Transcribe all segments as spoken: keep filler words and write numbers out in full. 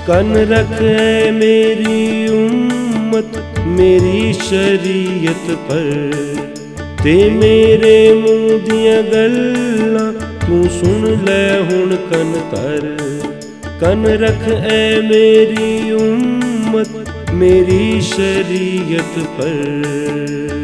कन रख ऐ मेरी उम्मत मेरी शरीयत पर, ते मेरे मुँह दियां गल्लां तू सुन लै हुण कन धर। कन रख ऐ मेरी उम्मत मेरी शरीयत पर।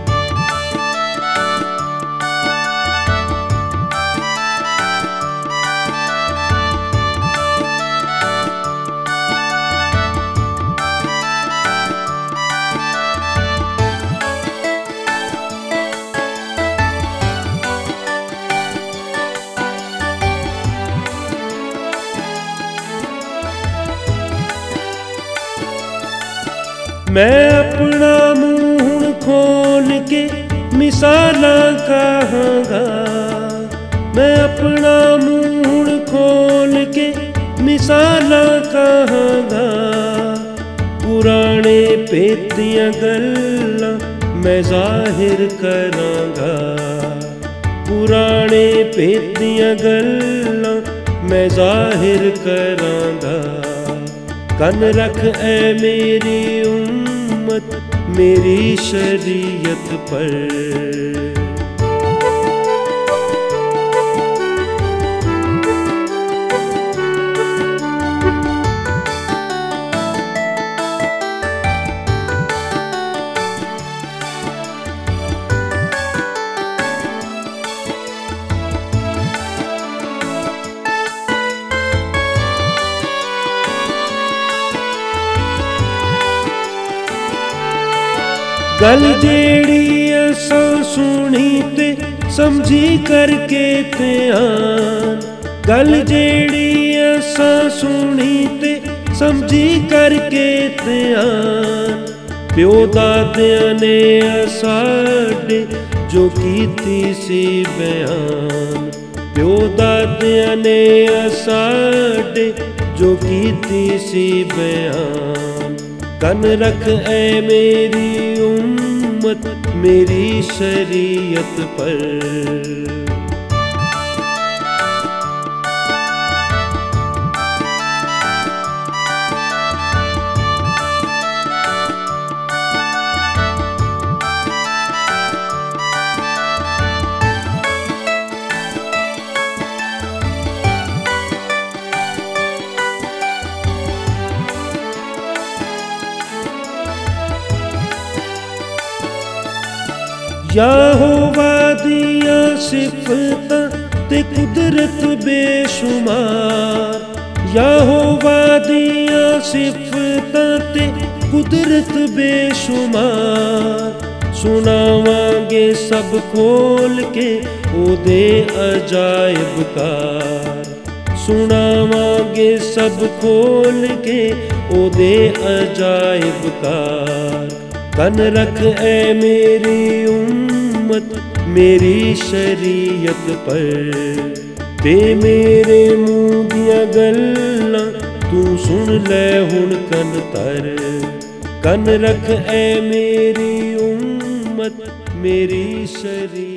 मैं अपना मुँह हुण खोल के मिसालां कहांगा, मैं अपना मुँह हुण खोल के मिसालां कहांगा। पुराने पेतियां गल्लां मैं जाहिर करांगा, पुराने पेतियां गल्लां मैं जाहिर करांगा। कन रख ऐ मेरी उम्मत मेरी शरीयत पर। गल जेड़ी असां सुनी ते समझी करके ध्यान, गल जेड़ी असां सुनी ते समझी करके ध्यान। प्यो दादियां ने साडे जो कीती सी बयान, प्यो दादियां ने साडे जो कीती सी बयान। कन रख ऐ मेरी उम्मत मेरी शरीयत पर। यहोवा दियां सिफतां ते कुदरत बेशुमार, यहोवा दियां सिफतां ते कुदरत बेशुमार। सुनावांगे सब खोल के ओदे अजायब कार, सुनावांगे सब खोल के ओदे अजायब कार। कन रख ऐ मेरी उम्मत मेरी शरीयत पर, ते मेरे मुँह दियां गल्लां तू सुन लै हुण कन धर। कन रख ऐ मेरी उम्मत मेरी शरीयत